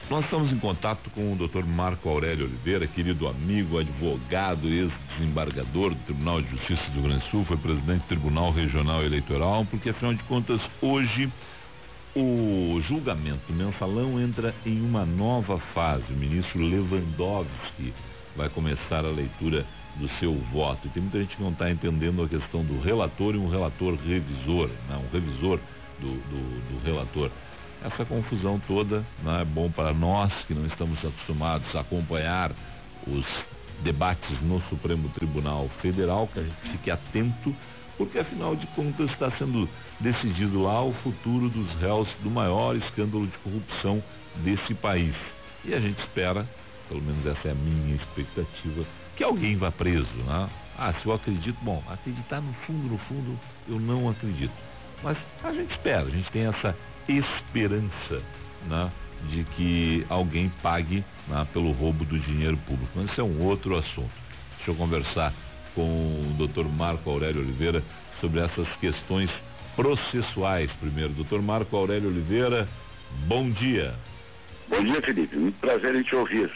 Nós estamos em contato com o Dr. Marco Aurélio Oliveira, querido amigo, advogado, ex-desembargador do Tribunal de Justiça do Rio Grande do Sul, foi presidente do Tribunal Regional Eleitoral, porque afinal de contas, hoje o julgamento do mensalão entra em uma nova fase. O ministro Lewandowski vai começar a leitura do seu voto. E tem muita gente que não está entendendo a questão do relator e um relator revisor, né? Um revisor do relator. Essa confusão toda não é bom para nós que não estamos acostumados a acompanhar os debates no Supremo Tribunal Federal, que a gente fique atento, porque afinal de contas está sendo decidido lá o futuro dos réus do maior escândalo de corrupção desse país. E a gente espera, pelo menos essa é a minha expectativa, que alguém vá preso, né? Se eu acredito, bom, acreditar no fundo, eu não acredito. Mas a gente espera, a gente tem essa esperança, né, de que alguém pague, né, pelo roubo do dinheiro público. Mas isso é um outro assunto. Deixa eu conversar com o Dr. Marco Aurélio Oliveira sobre essas questões processuais primeiro. Dr. Marco Aurélio Oliveira, bom dia. Bom dia, Felipe. Muito prazer em te ouvir.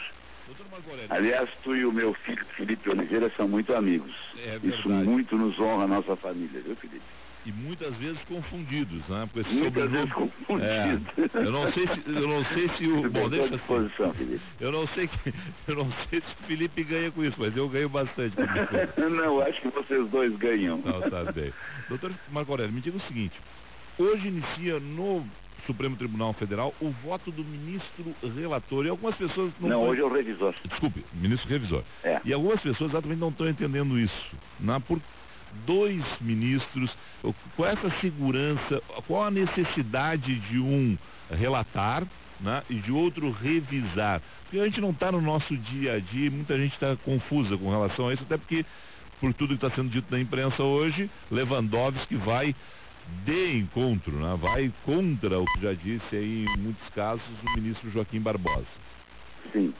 Aliás, tu e o meu filho, Felipe Oliveira, são muito amigos. Isso muito nos honra a nossa família, viu, Felipe? E muitas vezes confundidos, né? Muitas vezes confundidos. Eu não sei se o bom, deixa disposição, Felipe. Eu não sei se o Felipe ganha com isso, mas eu ganho bastante com isso. Não, acho que vocês dois ganham. Não, tá bem. Doutor Marco Aurélio, me diga o seguinte: hoje inicia no Supremo Tribunal Federal o voto do ministro relator, e algumas pessoas não hoje é o revisor. Desculpe, ministro revisor. E algumas pessoas exatamente não estão entendendo isso, né? Por dois ministros, qual é essa segurança, qual a necessidade de um relatar, né, e de outro revisar? Porque a gente não está no nosso dia a dia e muita gente está confusa com relação a isso, até porque, por tudo que está sendo dito na imprensa hoje, Lewandowski vai de encontro, né, vai contra o que já disse aí em muitos casos o ministro Joaquim Barbosa. Sim.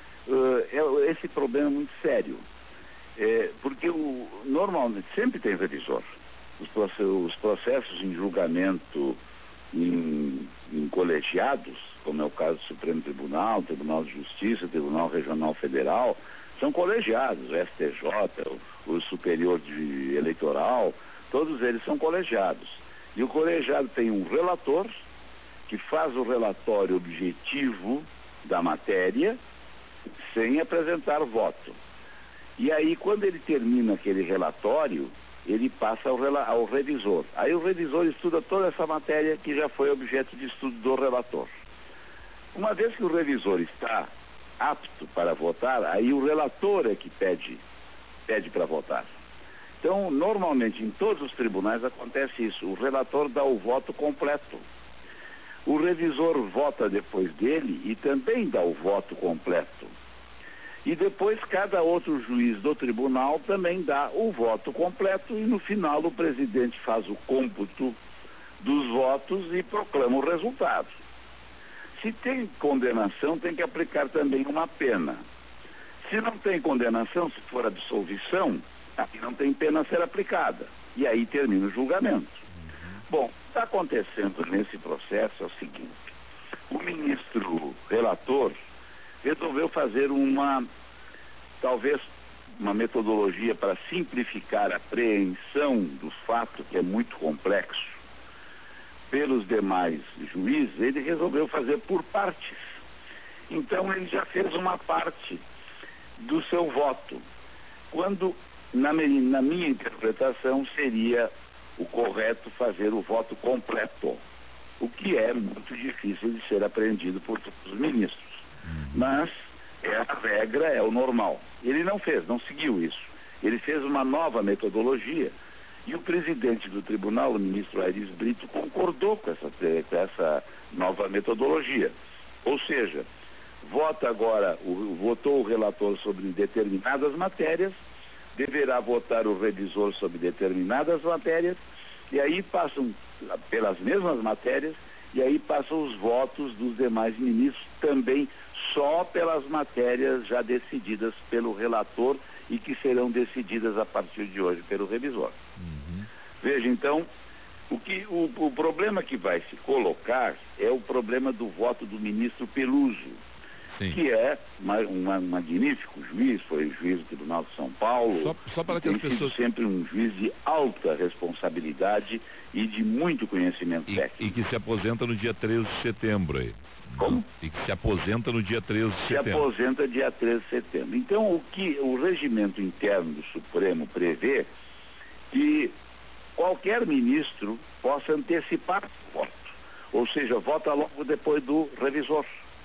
Esse problema é muito sério. Porque normalmente sempre tem revisor. Os processos em julgamento em colegiados, como é o caso do Supremo Tribunal, Tribunal de Justiça, Tribunal Regional Federal, são colegiados, o STJ, o Superior Eleitoral, todos eles são colegiados. E o colegiado tem um relator que faz o relatório objetivo da matéria sem apresentar voto. E aí, quando ele termina aquele relatório, ele passa ao revisor. Aí o revisor estuda toda essa matéria que já foi objeto de estudo do relator. Uma vez que o revisor está apto para votar, aí o relator é que pede para votar. Então, normalmente, em todos os tribunais acontece isso. O relator dá o voto completo. O revisor vota depois dele e também dá o voto completo. E depois cada outro juiz do tribunal também dá o voto completo e no final o presidente faz o cômputo dos votos e proclama o resultado. Se tem condenação, tem que aplicar também uma pena. Se não tem condenação, se for absolvição, aí não tem pena a ser aplicada. E aí termina o julgamento. Bom, o que está acontecendo nesse processo é o seguinte: o ministro relator resolveu fazer talvez uma metodologia para simplificar a apreensão do fato, que é muito complexo, pelos demais juízes. Ele resolveu fazer por partes. Então ele já fez uma parte do seu voto, quando, na minha interpretação, seria o correto fazer o voto completo, o que é muito difícil de ser apreendido por todos os ministros. Mas é a regra, é o normal. Ele não fez, não seguiu isso. Ele fez uma nova metodologia e o presidente do tribunal, o ministro Aires Brito, concordou com essa nova metodologia. Ou seja, votou o relator sobre determinadas matérias, deverá votar o revisor sobre determinadas matérias, e aí passam pelas mesmas matérias, e aí passam os votos dos demais ministros também só pelas matérias já decididas pelo relator e que serão decididas a partir de hoje pelo revisor. Veja, então, O problema que vai se colocar é o problema do voto do ministro Peluso, Sim. que é um magnífico juiz, foi juiz do Tribunal de São Paulo, só para que tem as pessoas... sido sempre um juiz de alta responsabilidade e de muito conhecimento técnico. E que se aposenta no dia 13 de setembro aí. Como? E que se aposenta no dia 13 de setembro. Se aposenta dia 13 de setembro. Então, o que o regimento interno do Supremo prevê que qualquer ministro possa antecipar o voto, ou seja, vota logo depois do revisor.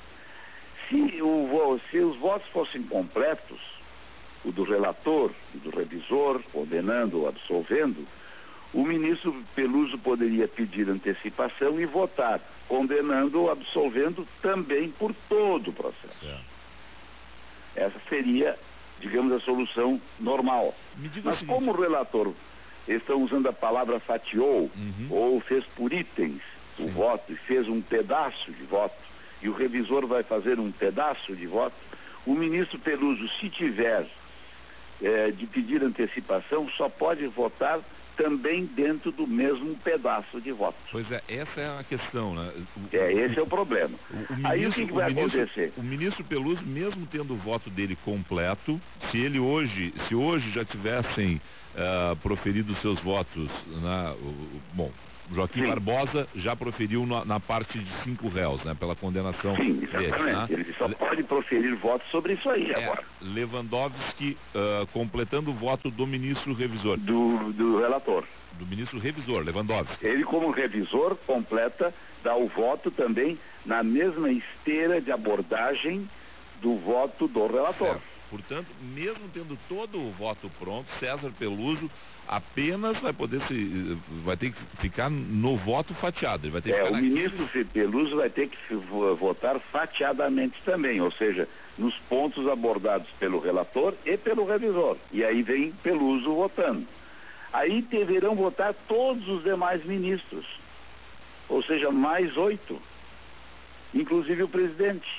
Se os votos fossem completos, o do relator e do revisor, condenando ou absolvendo, o ministro Peluso poderia pedir antecipação e votar, condenando ou absolvendo também por todo o processo. Essa seria, digamos, a solução normal. Mas como o relator, estão usando a palavra fatiou, ou fez por itens o voto e fez um pedaço de voto, e o revisor vai fazer um pedaço de voto, o ministro Peluso, se tiver de pedir antecipação, só pode votar também dentro do mesmo pedaço de voto. Pois é, essa é a questão, né? Esse é o problema. Aí o que vai acontecer? O ministro Peluso, mesmo tendo o voto dele completo, se hoje já tivessem proferido seus votos, Joaquim Barbosa já proferiu na parte de 5 réus, né, pela condenação dele. Sim, exatamente. Né? Ele só pode proferir votos sobre isso aí agora. Lewandowski completando o voto do ministro revisor. Do relator. Do ministro revisor, Lewandowski. Ele, como revisor, dá o voto também na mesma esteira de abordagem do voto do relator. Certo. Portanto, mesmo tendo todo o voto pronto, César Peluso apenas vai ter que ficar no voto fatiado. Ele vai ter que o ministro Peluso vai ter que votar fatiadamente também, ou seja, nos pontos abordados pelo relator e pelo revisor. E aí vem Peluso votando. Aí deverão votar todos os demais ministros, ou seja, mais 8, inclusive o presidente.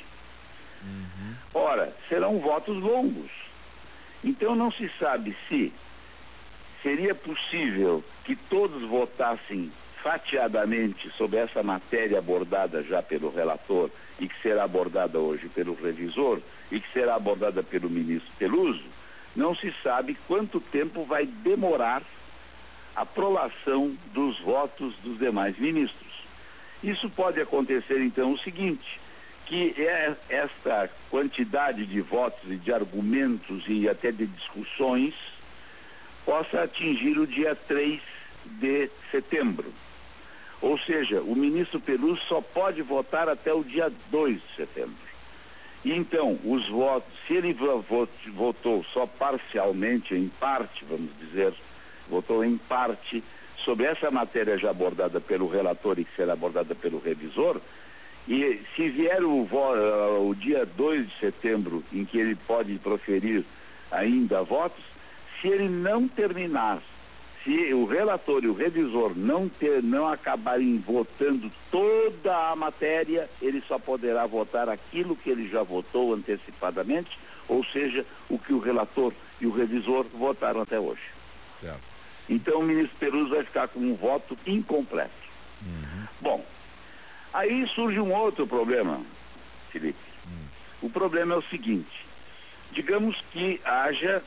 Ora, serão votos longos. Então não se sabe se seria possível que todos votassem fatiadamente sobre essa matéria abordada já pelo relator e que será abordada hoje pelo revisor e que será abordada pelo ministro Peluso. Não se sabe quanto tempo vai demorar a prolação dos votos dos demais ministros. Isso pode acontecer, então, o seguinte, que esta quantidade de votos e de argumentos e até de discussões possa atingir o dia 3 de setembro. Ou seja, o ministro Peluso só pode votar até o dia 2 de setembro. E então, os votos, se ele votou só parcialmente, em parte, vamos dizer, votou em parte sobre essa matéria já abordada pelo relator e que será abordada pelo revisor, e se vier o dia 2 de setembro, em que ele pode proferir ainda votos, se ele não terminar, se o relator e o revisor não acabarem votando toda a matéria, ele só poderá votar aquilo que ele já votou antecipadamente, ou seja, o que o relator e o revisor votaram até hoje. Certo. Então o ministro Peluso vai ficar com um voto incompleto. Bom, aí surge um outro problema, Felipe. O problema é o seguinte: digamos que haja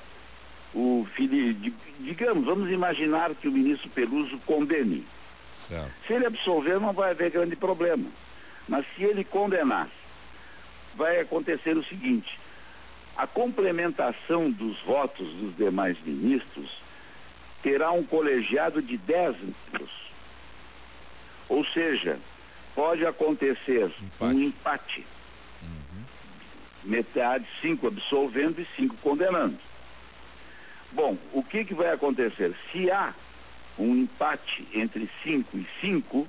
vamos imaginar que o ministro Peluso condene. Certo. Se ele absolver, não vai haver grande problema. Mas se ele condenar, vai acontecer o seguinte: a complementação dos votos dos demais ministros terá um colegiado de 10 membros. Ou seja, pode acontecer um empate. Metade, 5 absolvendo e 5 condenando. Bom, o que vai acontecer? Se há um empate entre 5 e 5,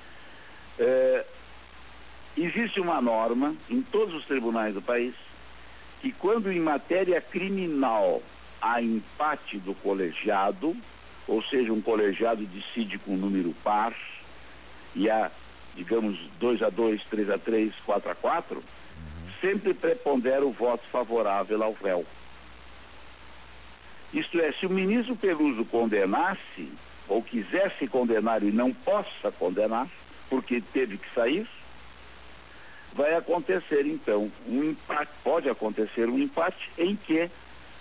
existe uma norma em todos os tribunais do país que quando em matéria criminal há empate do colegiado, ou seja, um colegiado decide com número par, e há, digamos, 2-2, 3-3, 4-4, sempre prepondera o voto favorável ao réu. Isto é, se o ministro Peluso condenasse, ou quisesse condenar e não possa condenar, porque teve que sair, vai acontecer então um empate, pode acontecer um empate em que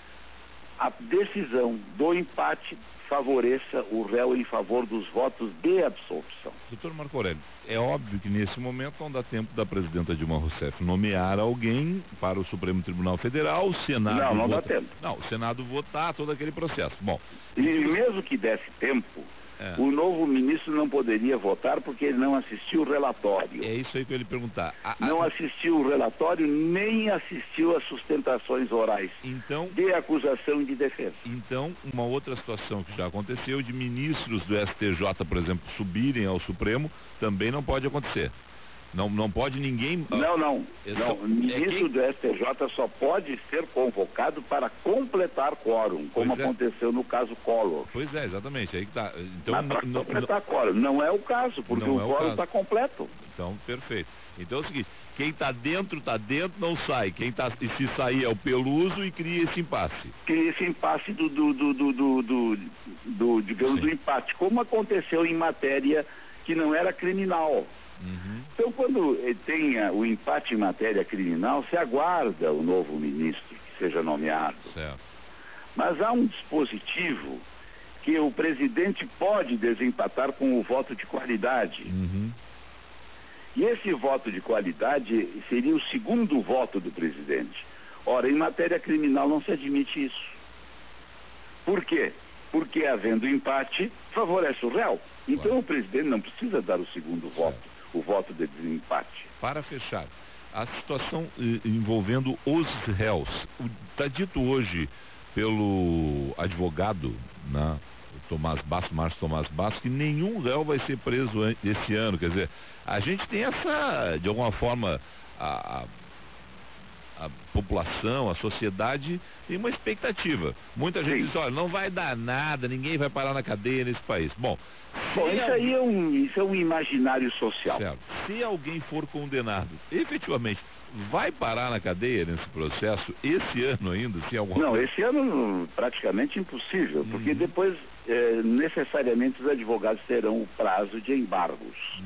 a decisão do empate favoreça o réu em favor dos votos de absolvição. Doutor Marco Aurélio, é óbvio que nesse momento não dá tempo da presidenta Dilma Rousseff nomear alguém para o Supremo Tribunal Federal, o Senado... Não dá tempo. Não, o Senado votar todo aquele processo. Bom... E mesmo que desse tempo, o novo ministro não poderia votar porque ele não assistiu o relatório. É isso aí que eu ia lhe perguntar. Não assistiu o relatório, nem assistiu às sustentações orais de acusação e de defesa. Então, uma outra situação que já aconteceu, de ministros do STJ, por exemplo, subirem ao Supremo, também não pode acontecer. Não pode ninguém... Não. O ministro do STJ só pode ser convocado para completar quórum, como aconteceu no caso Collor. Pois é, exatamente. Aí que tá. Então, para completar quórum. Não é o caso, porque o quórum está completo. Então, perfeito. Então é o seguinte, quem está dentro, não sai. E se sair é o Peluso e cria esse impasse. Cria esse impasse digamos, do empate, como aconteceu em matéria que não era criminal. Então, quando tenha o empate em matéria criminal, se aguarda o novo ministro que seja nomeado. Certo. Mas há um dispositivo que o presidente pode desempatar com o voto de qualidade. E esse voto de qualidade seria o segundo voto do presidente. Ora, em matéria criminal não se admite isso. Por quê? Porque, havendo empate, favorece o réu. Então, o presidente não precisa dar o segundo voto, o voto de desempate. Para fechar, a situação envolvendo os réus, está dito hoje pelo advogado, né, Márcio Tomás Basso, que nenhum réu vai ser preso esse ano. Quer dizer, a gente tem essa, de alguma forma, a população, a sociedade tem uma expectativa. Muita gente diz, olha, não vai dar nada, ninguém vai parar na cadeia nesse país. Bom, isso é um imaginário social. Certo. Se alguém for condenado, efetivamente, vai parar na cadeia nesse processo esse ano ainda? Esse ano praticamente impossível, porque depois necessariamente os advogados terão o prazo de embargos.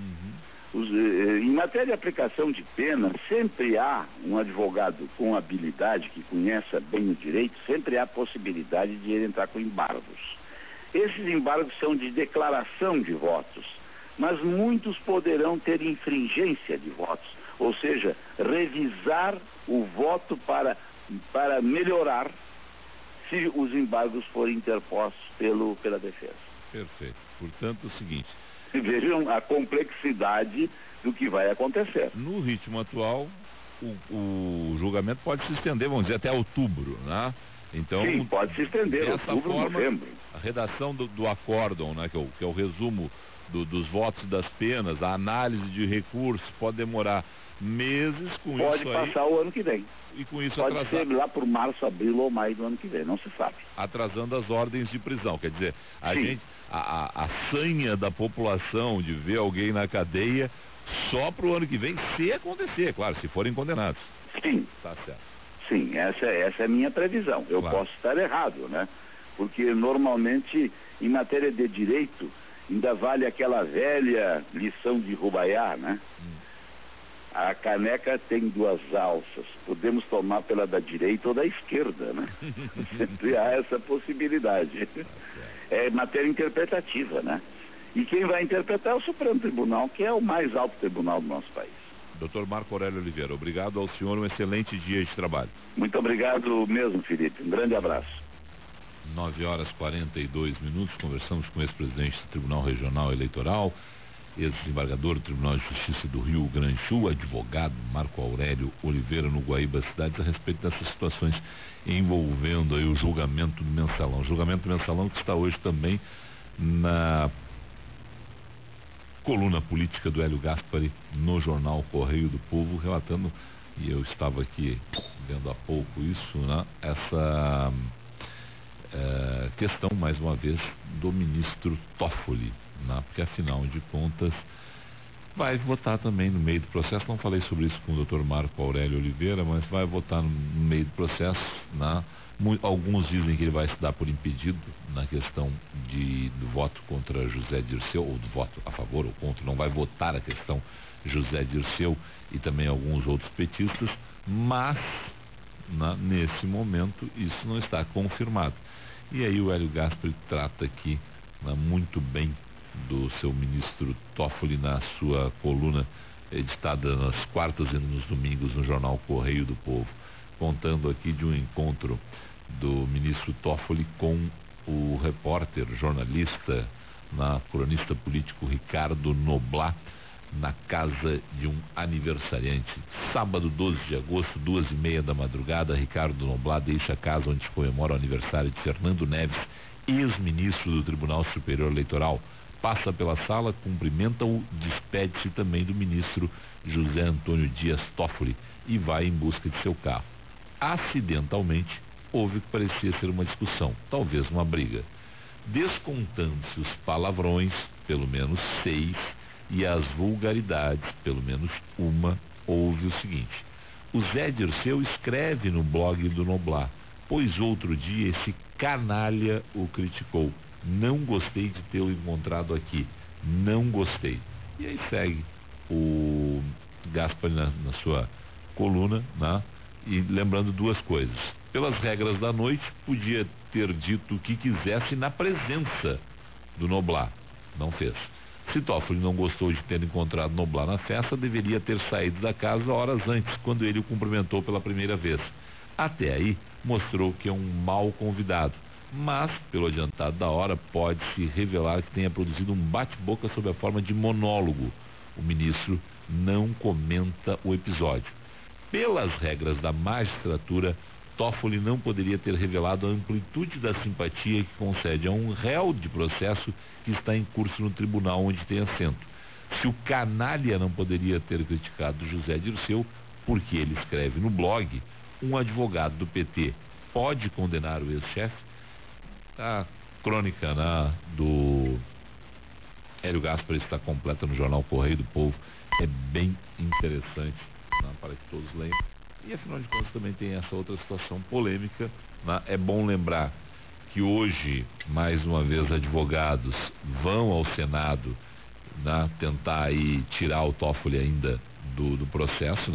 Em matéria de aplicação de pena, sempre há um advogado com habilidade, que conheça bem o direito, sempre há possibilidade de ele entrar com embargos. Esses embargos são de declaração de votos, mas muitos poderão ter infringência de votos, ou seja, revisar o voto para melhorar se os embargos forem interpostos pela defesa. Perfeito. Portanto, é o seguinte... Vejam a complexidade do que vai acontecer. No ritmo atual, o julgamento pode se estender, vamos dizer, até outubro, né? Então, sim, pode se estender, outubro, novembro. A redação do acórdão, né, que é o resumo dos votos e das penas, a análise de recursos, pode demorar meses com isso aí. Pode passar o ano que vem. E com isso pode ser lá por março, abril ou maio do ano que vem, não se sabe. Atrasando as ordens de prisão, quer dizer, a sanha da população de ver alguém na cadeia só para o ano que vem, se acontecer, claro, se forem condenados. Sim. Tá certo. Sim, essa é a minha previsão. Eu posso estar errado, né? Porque normalmente, em matéria de direito, ainda vale aquela velha lição de Rubaiyat, né? A caneca tem duas alças, podemos tomar pela da direita ou da esquerda, né? Sempre há essa possibilidade. É matéria interpretativa, né? E quem vai interpretar é o Supremo Tribunal, que é o mais alto tribunal do nosso país. Dr. Marco Aurélio Oliveira, obrigado ao senhor, um excelente dia de trabalho. Muito obrigado mesmo, Felipe. Um grande abraço. 9h42, conversamos com o ex-presidente do Tribunal Regional Eleitoral, ex-desembargador do Tribunal de Justiça do Rio Grande do Sul, advogado Marco Aurélio Oliveira, no Guaíba Cidades, a respeito dessas situações envolvendo aí o julgamento do mensalão. O julgamento do mensalão que está hoje também na coluna política do Hélio Gaspari no jornal Correio do Povo, relatando, e eu estava aqui vendo há pouco isso, né, essa questão, mais uma vez, do ministro Toffoli, né, porque afinal de contas vai votar também no meio do processo. Não falei sobre isso com o Dr. Marco Aurélio Oliveira, mas vai votar no meio do processo, né? Alguns dizem que ele vai se dar por impedido na questão do voto contra José Dirceu, ou do voto a favor ou contra, não vai votar a questão José Dirceu e também alguns outros petistas, mas nesse momento isso não está confirmado. E aí o Hélio Gaspari trata aqui muito bem do seu ministro Toffoli na sua coluna editada nas quartas e nos domingos no jornal Correio do Povo, contando aqui de um encontro do ministro Toffoli com o repórter, jornalista, cronista político Ricardo Noblat, na casa de um aniversariante. Sábado 12 de agosto, 2h30 da madrugada, Ricardo Noblat deixa a casa onde se comemora o aniversário de Fernando Neves, ex-ministro do Tribunal Superior Eleitoral. Passa pela sala, cumprimenta-o, despede-se também do ministro José Antônio Dias Toffoli e vai em busca de seu carro. Acidentalmente, houve o que parecia ser uma discussão, talvez uma briga. Descontando-se os palavrões, pelo menos 6, e as vulgaridades, pelo menos uma, houve o seguinte: o Zé Dirceu escreve no blog do Noblat, pois outro dia esse canalha o criticou. Não gostei de tê-lo encontrado aqui. Não gostei. E aí segue o Gaspari na sua coluna, né? E lembrando duas coisas. Pelas regras da noite, podia ter dito o que quisesse na presença do Noblat. Não fez. Se Toffoli não gostou de ter encontrado Noblat na festa, deveria ter saído da casa horas antes, quando ele o cumprimentou pela primeira vez. Até aí, mostrou que é um mau convidado. Mas, pelo adiantado da hora, pode-se revelar que tenha produzido um bate-boca sob a forma de monólogo. O ministro não comenta o episódio. Pelas regras da magistratura, Toffoli não poderia ter revelado a amplitude da simpatia que concede a um réu de processo que está em curso no tribunal onde tem assento. Se o canalha não poderia ter criticado José Dirceu, porque ele escreve no blog, um advogado do PT pode condenar o ex-chefe? A crônica do Hélio Gaspari está completa no jornal Correio do Povo. É bem interessante, para que todos leiam. E afinal de contas também tem essa outra situação polêmica. É bom lembrar que hoje, mais uma vez, advogados vão ao Senado tentar aí tirar o Toffoli ainda do processo,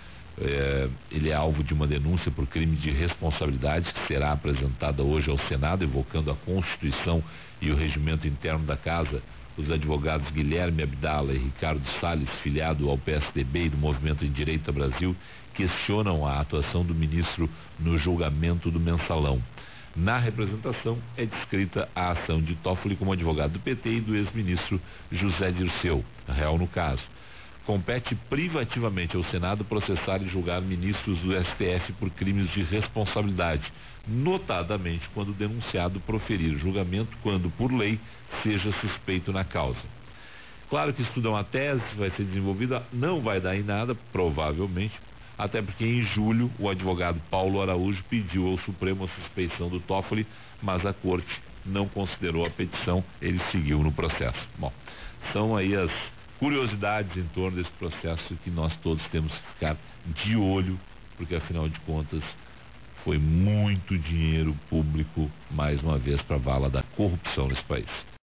ele é alvo de uma denúncia por crime de responsabilidade que será apresentada hoje ao Senado, evocando a Constituição e o regimento interno da Casa. Os advogados Guilherme Abdala e Ricardo Salles, filiado ao PSDB e do Movimento em Direita Brasil, questionam a atuação do ministro no julgamento do mensalão. Na representação é descrita a ação de Toffoli como advogado do PT e do ex-ministro José Dirceu, réu no caso. Compete privativamente ao Senado processar e julgar ministros do STF por crimes de responsabilidade, notadamente quando o denunciado proferir julgamento quando, por lei, seja suspeito na causa. Claro que isso é uma tese, vai ser desenvolvida, não vai dar em nada, provavelmente, até porque em julho o advogado Paulo Araújo pediu ao Supremo a suspeição do Toffoli, mas a Corte não considerou a petição, ele seguiu no processo. Bom, são aí as curiosidades em torno desse processo que nós todos temos que ficar de olho, porque afinal de contas foi muito dinheiro público, mais uma vez, para a vala da corrupção nesse país.